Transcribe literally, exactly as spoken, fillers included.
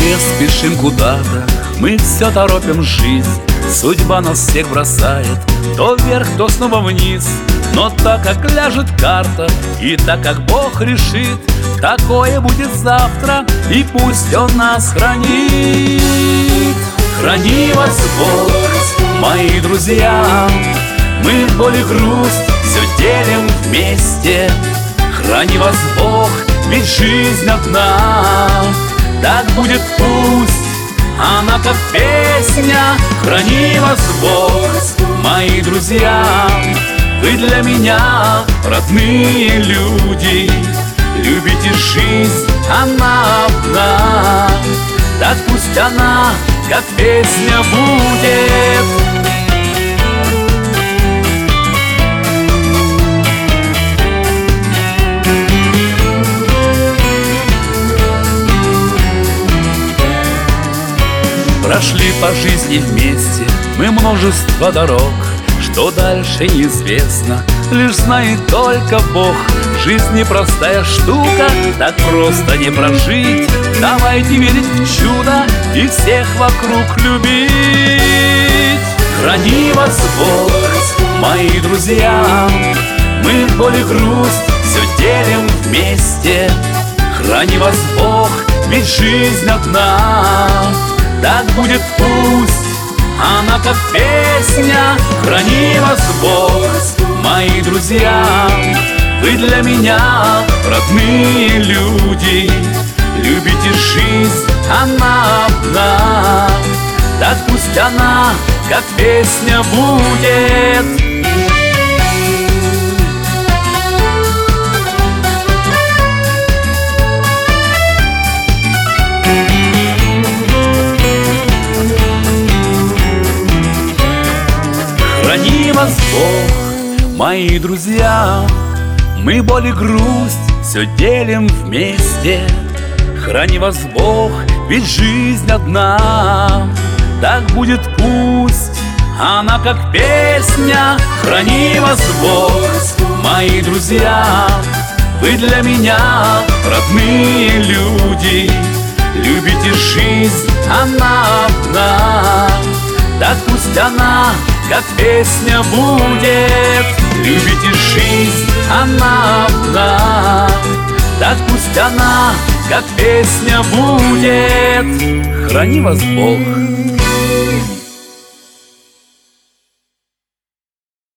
все спешим куда-то, мы все торопим жизнь. Судьба нас всех бросает то вверх, то снова вниз. Но так как ляжет карта и так как Бог решит, такое будет завтра, и пусть Он нас хранит. Храни вас Бог, мои друзья, мы боль и грусть все делим вместе. Храни вас Бог, ведь жизнь одна, так будет пусть она как песня. Храни вас Бог, мои друзья, вы для меня родные люди. Любите жизнь, она одна, так пусть она как песня будет. Прошли по жизни вместе мы множество дорог, что дальше неизвестно, лишь знает только Бог. Жизнь непростая штука, так просто не прожить. Давайте верить в чудо и всех вокруг любить. Храни вас Бог, мои друзья, мы боль и грусть все делим вместе. Храни вас Бог, ведь жизнь одна, так будет пусть она как песня. Храни вас Бог, мои друзья, вы для меня родные люди. Любите жизнь, она одна, так пусть она как песня будет. Храни вас Бог, мои друзья, мы боль и грусть все делим вместе. Храни вас Бог, ведь жизнь одна, так будет пусть она как песня. Храни вас Бог, мои друзья, вы для меня родные люди. Любите жизнь, она одна, так пусть она как песня будет. Любите жизнь, она одна, так пусть она как песня будет. Храни вас Бог.